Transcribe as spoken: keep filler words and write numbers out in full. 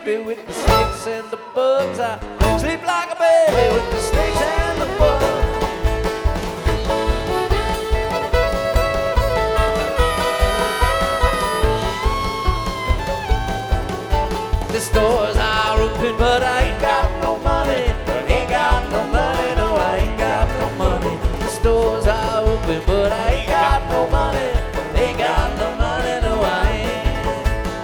baby with the snakes and the bugs. I sleep like a baby with the snakes and the bugs. The stores are open, but I ain't got no money. Ain't got no money, no, I ain't got no money. The stores are open, but I ain't